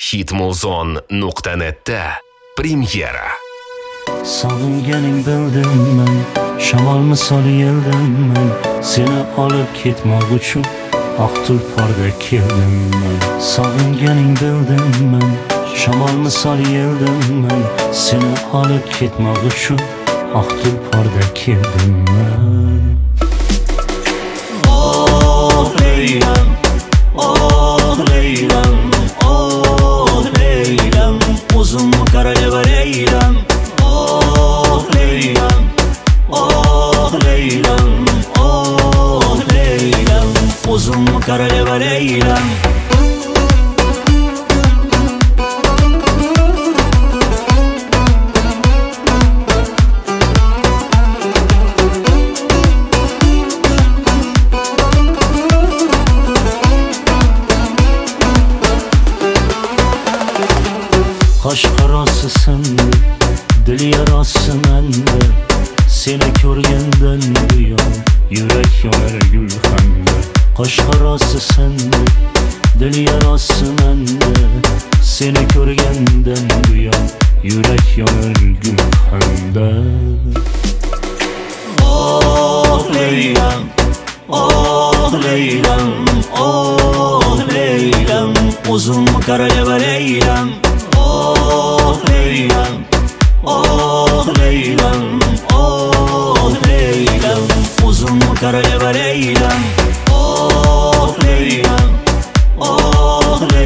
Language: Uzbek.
Hitmuzon.net'da premyera. Sog'inganing bildim men, shamol misoli yeldim men, seni olib ketmoq uchun oq tulporda keldim men. Sog'inganing bildim men, shamol misoli yeldim men, seni olib ketmoq uchun oq tulporda keldim men. Oh Leylam, oh Leylam, oh Leylam, uzun karaleva Leylam. Oh Leylam, oh Leylam, oh Leylam, uzun karaleva Leylam. Qosh qarasi sindi, dil yarasi menda, seni ko'rgandan buyon yurak yonar gulxanda. Qosh qarasi sindi, dil yarasi menda, seni ko'rgandan buyon yurak yonar gulxanda. Oh Leylam, oh Leylam, oh Leylam, uzun karaleva Leylam. Oh Leylam, oh Leylam, oh Leylam, uzun karaleva Leylam. Oh Leylam, oh